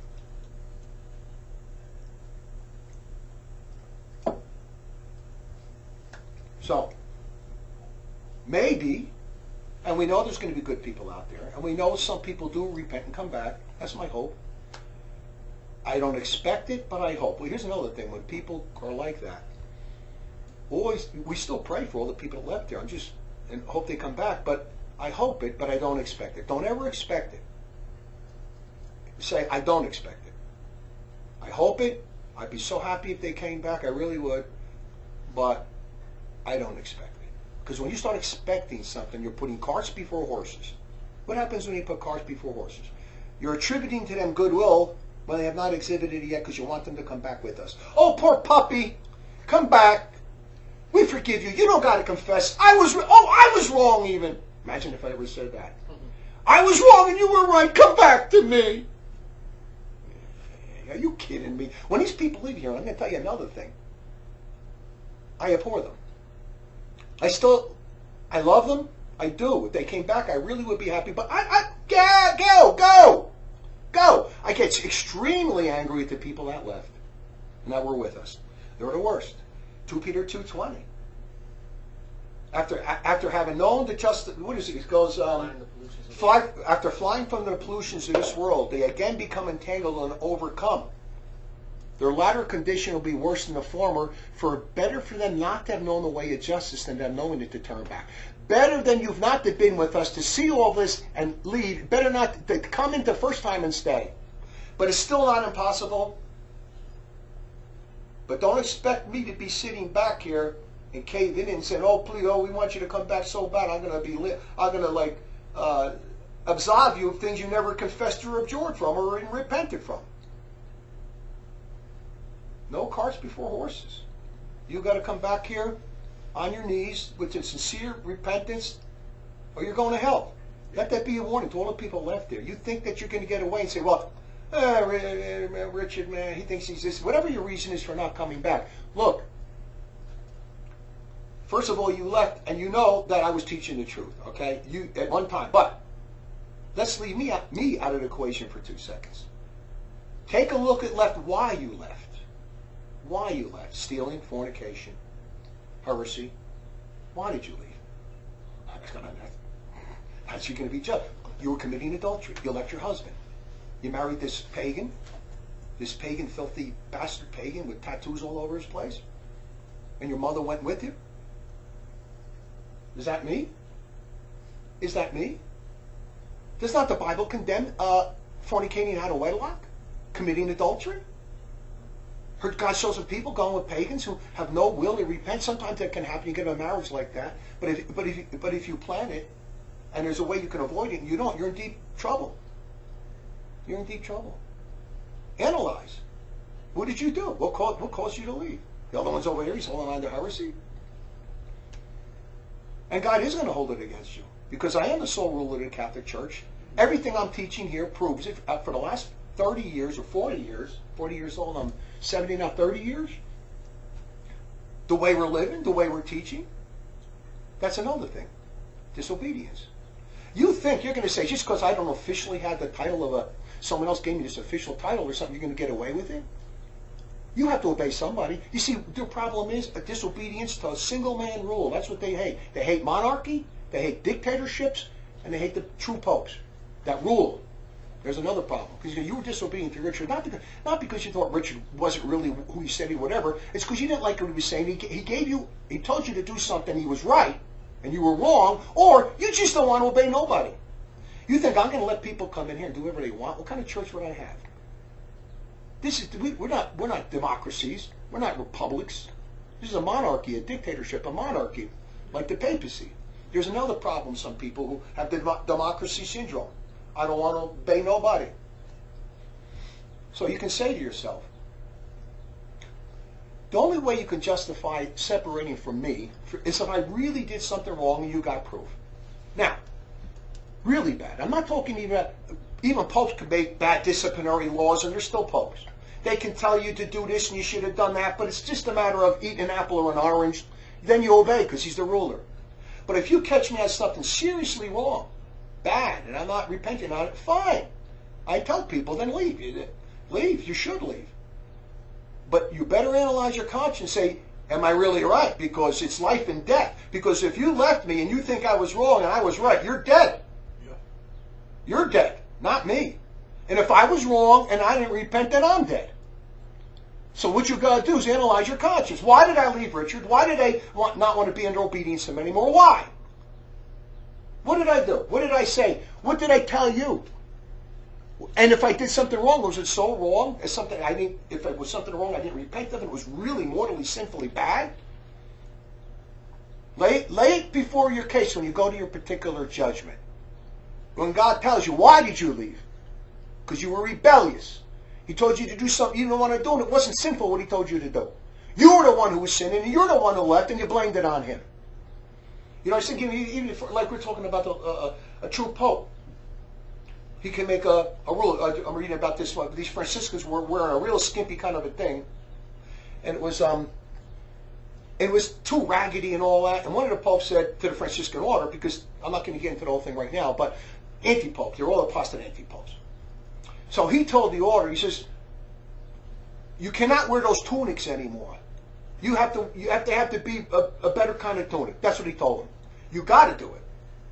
So, maybe, and we know there's going to be good people out there, and we know some people do repent and come back. That's my hope. I don't expect it, but I hope. Well, here's another thing. When people are like that, we still pray for all the people that left there. And hope they come back, but I hope it, but I don't expect it. Don't ever expect it. Say, I don't expect it. I hope it. I'd be so happy if they came back. I really would. But I don't expect it. Because when you start expecting something, you're putting carts before horses. What happens when you put carts before horses? You're attributing to them goodwill when they have not exhibited it yet because you want them to come back with us. Oh, poor puppy. Come back. We forgive you. You don't got to confess. I was wrong even. Imagine if I ever said that. I was wrong and you were right. Come back to me. Are you kidding me? When these people leave here, I'm going to tell you another thing. I abhor them. I love them. I do. If they came back, I really would be happy. But go. I get extremely angry at the people that left and that were with us. They were the worst. 2 Peter 2:20. After having known the just, what is it? It goes, after flying from the pollutions of this world, they again become entangled and overcome. Their latter condition will be worse than the former, for better for them not to have known the way of justice than them knowing it to turn back. Better than you've not been with us to see all this and leave. Better not to come in the first time and stay. But it's still not impossible. But don't expect me to be sitting back here and cave in and saying, "Oh, please, we want you to come back so bad. I'm going to absolve you of things you never confessed or abjured from or repented from." No carts before horses. You got to come back here on your knees with a sincere repentance, or you're going to hell. Let that be a warning to all the people left there. You think that you're going to get away and say, "Well, Richard, man, he thinks he's this." Whatever your reason is for not coming back. Look, first of all, you left, and you know that I was teaching the truth, okay? You at one time. But let's leave me out of the equation for 2 seconds. Take a look at why you left. Why you left. Stealing, fornication, heresy. Why did you leave? How's you going to be judged? You were committing adultery. You left your husband. You married this pagan, filthy bastard pagan with tattoos all over his place. And your mother went with you? Is that me? Is that me? Does not the Bible condemn fornicating out of wedlock? Committing adultery? Heard God shows of people going with pagans who have no will to repent. Sometimes that can happen. You get a marriage like that. But if you plan it, and there's a way you can avoid it, and you don't, you're in deep trouble. You're in deep trouble. Analyze. What did you do? What caused you to leave? The other one's over here. He's holding on to heresy. And God is going to hold it against you. Because I am the sole ruler of the Catholic Church. Everything I'm teaching here proves it. For the last 30 years or 40 years old, I'm 70 now, 30 years. The way we're living, the way we're teaching, that's another thing. Disobedience. You think you're going to say, just because I don't officially have the title of someone else gave me this official title or something, you're going to get away with it? You have to obey somebody. You see, the problem is a disobedience to a single man rule. That's what they hate. They hate monarchy, they hate dictatorships, and they hate the true popes that rule. There's another problem. Because you were disobedient to Richard, not because you thought Richard wasn't really who he said he whatever. It's because you didn't like what he was saying. He told you to do something, he was right, and you were wrong, or you just don't want to obey nobody. You think I'm going to let people come in here and do whatever they want? What kind of church would I have? We're not democracies. We're not republics. This is a monarchy, a dictatorship, a monarchy, like the papacy. There's another problem. Some people who have democracy syndrome. I don't want to obey nobody. So you can say to yourself, the only way you can justify separating from me is if I really did something wrong and you got proof. Now, really bad. I'm not talking even popes can make bad disciplinary laws and they're still popes. They can tell you to do this and you should have done that, but it's just a matter of eating an apple or an orange. Then you obey because he's the ruler. But if you catch me as something seriously wrong, bad, and I'm not repenting on it, fine. I tell people, then leave. Leave. You should leave. But you better analyze your conscience. Say, am I really right? Because it's life and death. Because if you left me and you think I was wrong and I was right, you're dead. Yeah. You're dead, not me. And if I was wrong and I didn't repent, then I'm dead. So what you got to do is analyze your conscience. Why did I leave Richard? Why did I not want to be under obedience to him anymore? Why? What did I do? What did I say? What did I tell you? And if I did something wrong, was it so wrong? If it was something wrong I didn't repent of, it was really mortally, sinfully bad? Lay it before your case when you go to your particular judgment. When God tells you, why did you leave? Because you were rebellious. He told you to do something you didn't want to do, and it wasn't sinful what he told you to do. You were the one who was sinning, and you're the one who left, and you blamed it on him. You know, I was thinking, even if, like we're talking about a true pope, he can make a rule. I'm reading about this one. These Franciscans were wearing a real skimpy kind of a thing, and it was too raggedy and all that. And one of the popes said to the Franciscan order, because I'm not going to get into the whole thing right now, but anti-popes, they're all apostate anti-popes. So he told the order, he says, you cannot wear those tunics anymore. You have to be a better kind of tunic. That's what he told them. You got to do it.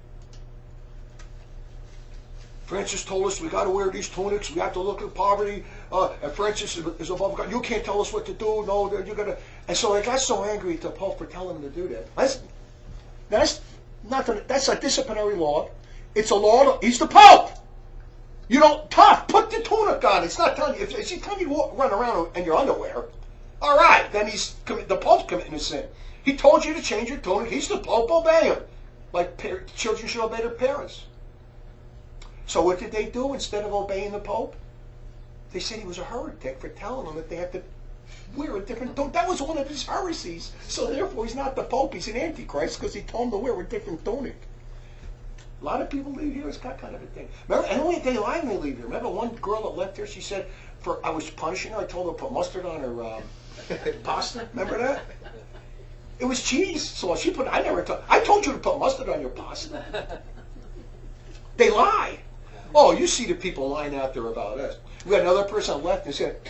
Francis told us we got to wear these tunics. We have to look at poverty. And Francis is above God. You can't tell us what to do. No, you're gonna. And so they got so angry at the Pope for telling them to do that. That's a disciplinary law. It's a law. He's the Pope. You don't put the tunic on. It's not telling you. If he's telling you to run around in your underwear, all right, then the Pope's committing a sin. He told you to change your tunic. He's the Pope. Obey him. Like children should obey their parents. So what did they do instead of obeying the Pope? They said he was a heretic for telling them that they had to wear a different tunic. That was one of his heresies. So therefore he's not the Pope. He's an Antichrist because he told them to wear a different tunic. A lot of people leave here. It's got kind of a thing. Remember, and only they lie when they leave here. Remember one girl that left here? She said, I was punishing her. I told her to put mustard on her pasta. Remember that? It was cheese sauce. I told you to put mustard on your pasta. They lie. Oh, you see the people lying out there about us. We had another person left and said,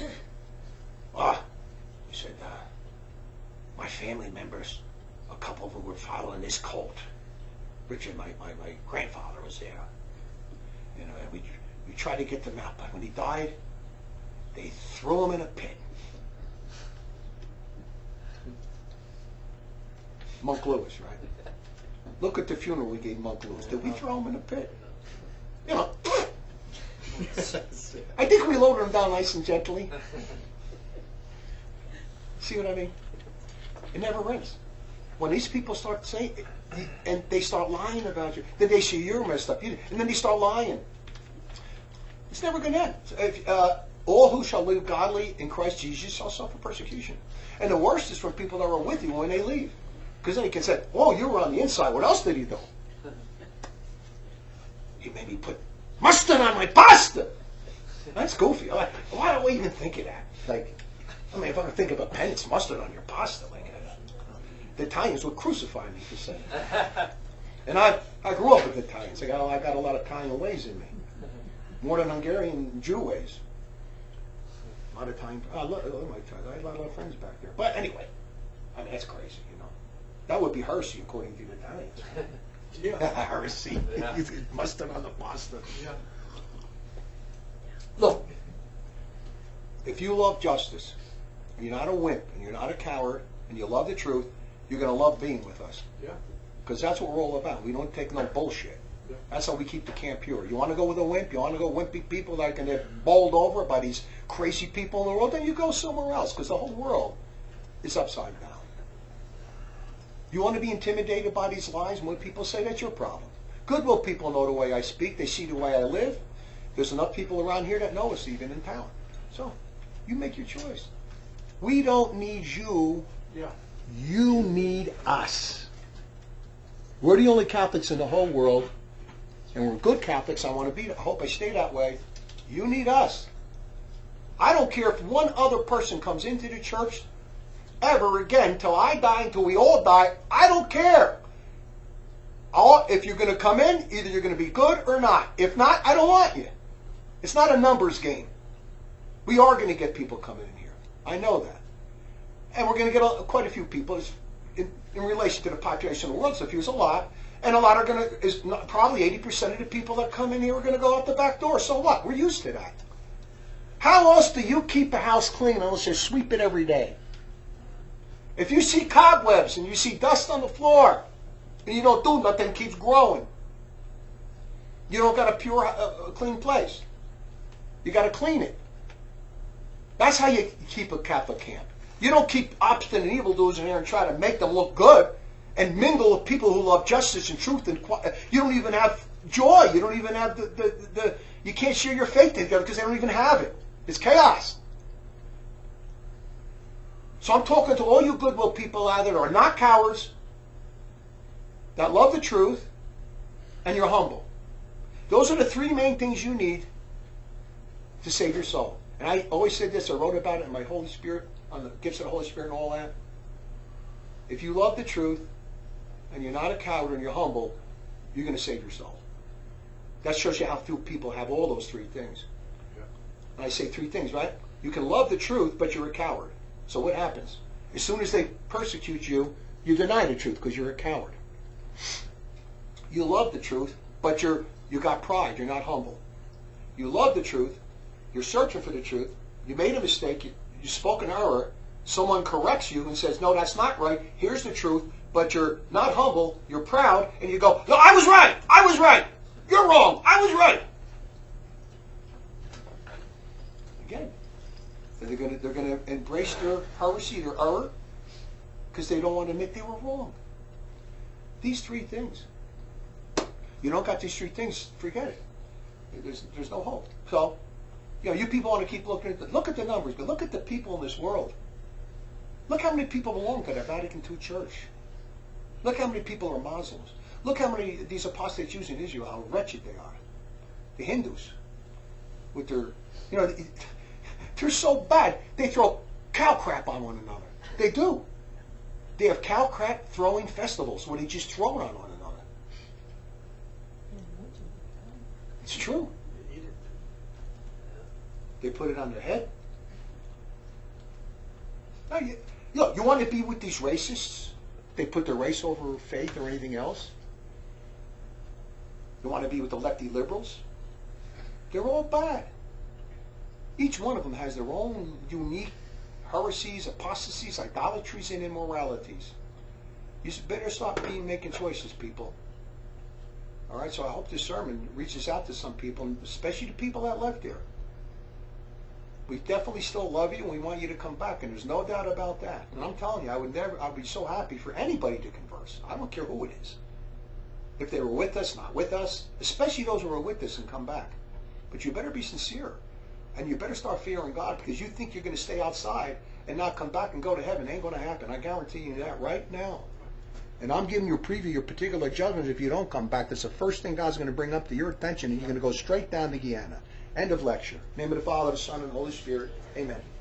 he said, my family members, a couple of them were following this cult. Richard, my grandfather was there. You know, and we tried to get them out, but when he died, they threw him in a pit. Monk Lewis, right? Look at the funeral we gave Monk Lewis. Did we throw him in a pit? You know, I think we loaded them down nice and gently. See what I mean? It never ends. When these people start saying, and they start lying about you, then they say you're messed up, and then they start lying. It's never going to end. All who shall live godly in Christ Jesus shall suffer persecution. And the worst is from people that are with you when they leave. Because then he can say, oh, you were on the inside. What else did he do? He made me put mustard on my pasta. That's goofy. Why do we even think of that? Like, I mean, if I could think of a pen, it's mustard on your pasta. Like, the Italians would crucify me for saying that. And I grew up with Italians. I got a lot of Italian ways in me. More than Hungarian Jew ways. A lot of Italian. I love my Italians. I had a lot of friends back there. But anyway, I mean, that's crazy, you know. That would be heresy according to the Italians. Yeah. Heresy. Yeah. Mustard on the pasta. Yeah. Look, if you love justice, and you're not a wimp, and you're not a coward, and you love the truth, you're going to love being with us. Yeah. Because that's what we're all about. We don't take no bullshit. Yeah. That's how we keep the camp pure. You want to go with a wimp? You want to go wimpy people that can get bowled over by these crazy people in the world? Then you go somewhere else, because the whole world is upside down. You want to be intimidated by these lies and what people say? That's your problem. Goodwill people know the way I speak. They see the way I live. There's enough people around here that know us, even in town. So, you make your choice. We don't need you. Yeah. You need us. We're the only Catholics in the whole world, and we're good Catholics. I want to be. I hope I stay that way. You need us. I don't care if one other person comes into the church ever again till I die, until we all die. I don't care. If you're going to come in, either you're going to be good or not. If not, I don't want you. It's not a numbers game. We are going to get people coming in here. I know that. And we're going to get quite a few people in relation to the population of the world. So if it's a lot, and a lot are going to, probably 80% of the people that come in here are going to go out the back door. So what? We're used to that. How else do you keep a house clean unless you sweep it every day? If you see cobwebs and you see dust on the floor and you don't do nothing, it keeps growing. You don't got a pure, clean place. You got to clean it. That's how you keep a Catholic camp. You don't keep obstinate evildoers in here and try to make them look good and mingle with people who love justice and truth. And you don't even have joy. You don't even have you can't share your faith together because they don't even have it. It's chaos. So I'm talking to all you goodwill people out there that are not cowards, that love the truth, and you're humble. Those are the three main things you need to save your soul. And I always said this, I wrote about it in my Holy Spirit, on the gifts of the Holy Spirit and all that. If you love the truth, and you're not a coward and you're humble, you're going to save your soul. That shows you how few people have all those three things. Yeah. And I say three things, right? You can love the truth, but you're a coward. So what happens? As soon as they persecute you, you deny the truth because you're a coward. You love the truth, but you got pride. You're not humble. You love the truth. You're searching for the truth. You made a mistake. You spoke an error. Someone corrects you and says, no, that's not right. Here's the truth. But you're not humble. You're proud. And you go, no, I was right. I was right. You're wrong. I was right. Again. They're going to embrace their heresy, their error, because they don't want to admit they were wrong. These three things. You don't got these three things, forget it. There's no hope. So, you people want to keep looking at look at the numbers, but look at the people in this world. Look how many people belong to the Vatican II Church. Look how many people are Muslims. Look how many of these apostate Jews in Israel, how wretched they are. The Hindus, with their, they're so bad, they throw cow crap on one another. They do. They have cow crap throwing festivals where they just throw it on one another. It's true. They put it on their head. Now, you want to be with these racists? They put their race over faith or anything else? You want to be with the lefty liberals? They're all bad. Each one of them has their own unique heresies, apostasies, idolatries, and immoralities. You better stop making choices, people. All right, so I hope this sermon reaches out to some people, and especially the people that left there. We definitely still love you, and we want you to come back, and there's no doubt about that. And I'm telling you, I'd be so happy for anybody to converse. I don't care who it is. If they were with us, not with us, especially those who were with us and come back. But you better be sincere, and you better start fearing God, because you think you're going to stay outside and not come back and go to heaven. It ain't going to happen. I guarantee you that right now. And I'm giving you a preview of your particular judgments if you don't come back. That's the first thing God's going to bring up to your attention, and you're going to go straight down to Gehenna. End of lecture. In the name of the Father, the Son, and the Holy Spirit. Amen.